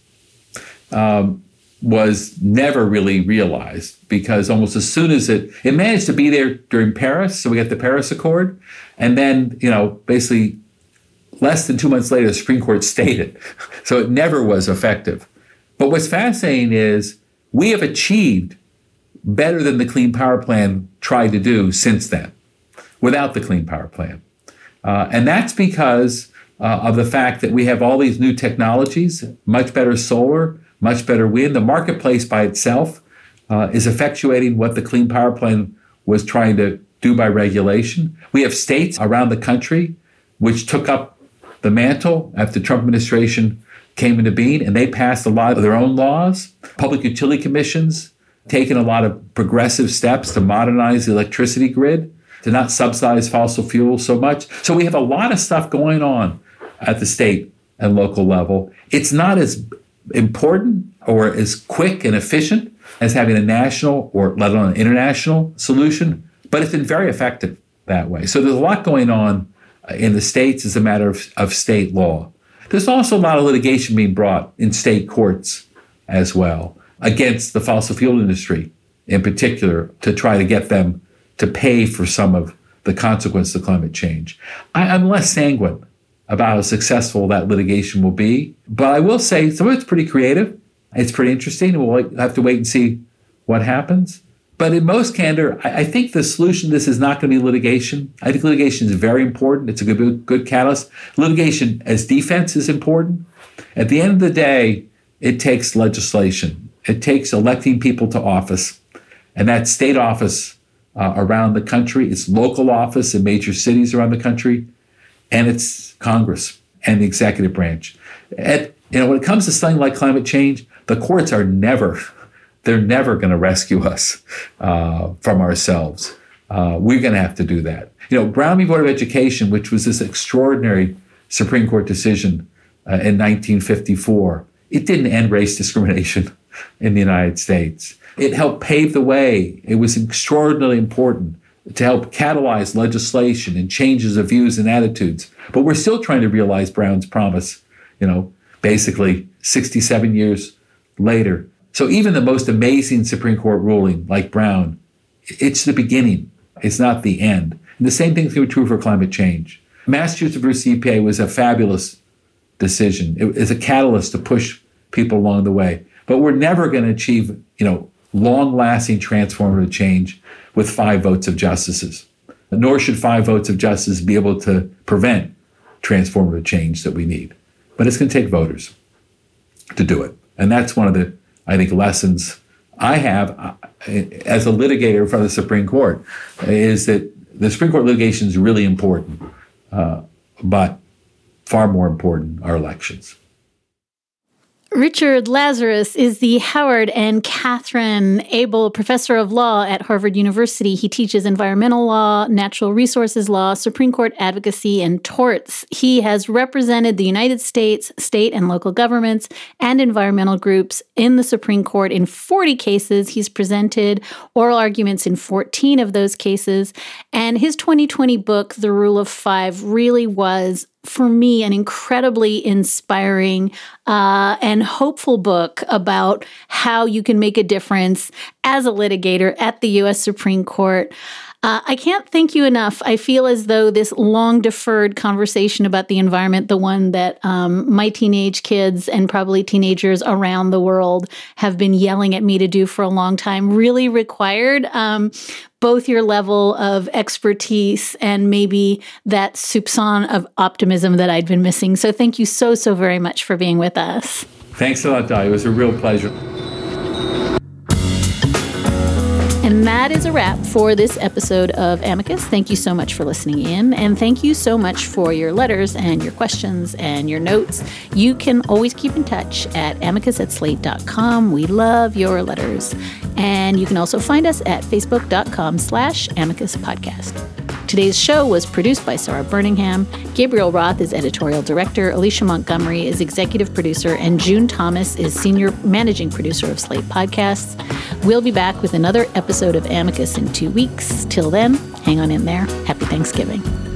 um, was never really realized because almost as soon as it, it managed to be there during Paris, so we got the Paris Accord, and then, you know, basically less than two months later, the Supreme Court stayed it. So it never was effective. But what's fascinating is we have achieved better than the Clean Power Plan tried to do since then, without the Clean Power Plan. Uh, and that's because uh, of the fact that we have all these new technologies, much better solar, much better wind. The marketplace by itself uh, is effectuating what the Clean Power Plan was trying to do by regulation. We have states around the country which took up the mantle after the Trump administration came into being, and they passed a lot of their own laws. Public utility commissions taken a lot of progressive steps to modernize the electricity grid, to not subsidize fossil fuels so much. So we have a lot of stuff going on at the state and local level. It's not as important or as quick and efficient as having a national or let alone an international solution, but it's been very effective that way. So there's a lot going on in the states as a matter of, of state law. There's also a lot of litigation being brought in state courts as well against the fossil fuel industry in particular to try to get them to pay for some of the consequences of climate change. I, I'm less sanguine about how successful that litigation will be, but I will say some of it's pretty creative. It's pretty interesting, and we'll have to wait and see what happens. But in most candor, I, I think the solution to this is not going to be litigation. I think litigation is very important. It's a good, good catalyst. Litigation as defense is important. At the end of the day, it takes legislation. It takes electing people to office, and that state office Uh, around the country, it's local office in major cities around the country, and it's Congress and the executive branch. At, you know, when it comes to something like climate change, the courts are never, they're never going to rescue us uh, from ourselves. Uh, we're going to have to do that. You know, Brown v. Board of Education, which was this extraordinary Supreme Court decision uh, in nineteen fifty-four, it didn't end race discrimination in the United States. It helped pave the way. It was extraordinarily important to help catalyze legislation and changes of views and attitudes. But we're still trying to realize Brown's promise, you know, basically sixty-seven years later. So even the most amazing Supreme Court ruling like Brown, it's the beginning. It's not the end. And the same thing is going to be true for climate change. Massachusetts versus E P A was a fabulous decision. It is a catalyst to push people along the way. But we're never going to achieve, you know, long-lasting transformative change with five votes of justices. Nor should five votes of justices be able to prevent transformative change that we need. But it's going to take voters to do it. And that's one of the, I think, lessons I have as a litigator in front of the Supreme Court, is that the Supreme Court litigation is really important, uh, but far more important are elections. Richard Lazarus is the Howard and Catherine Abel Professor of Law at Harvard University. He teaches environmental law, natural resources law, Supreme Court advocacy, and torts. He has represented the United States, state and local governments, and environmental groups in the Supreme Court in forty cases. He's presented oral arguments in fourteen of those cases. And his twenty twenty book, The Rule of Five, really was, for me, an incredibly inspiring uh, and hopeful book about how you can make a difference as a litigator at the U S Supreme Court. Uh, I can't thank you enough. I feel as though this long-deferred conversation about the environment, the one that um, my teenage kids and probably teenagers around the world have been yelling at me to do for a long time, really required um, both your level of expertise and maybe that soupçon of optimism that I'd been missing. So thank you so, so very much for being with us. Thanks a lot, Dahlia. It was a real pleasure. And that is a wrap for this episode of Amicus. Thank you so much for listening in. And thank you so much for your letters and your questions and your notes. You can always keep in touch at amicus at slate dot com. We love your letters. And you can also find us at facebook.com slash amicus podcast. Today's show was produced by Sarah Birmingham. Gabriel Roth is editorial director. Alicia Montgomery is executive producer. And June Thomas is senior managing producer of Slate Podcasts. We'll be back with another episode of Amicus in two weeks. Till then, hang on in there. Happy Thanksgiving.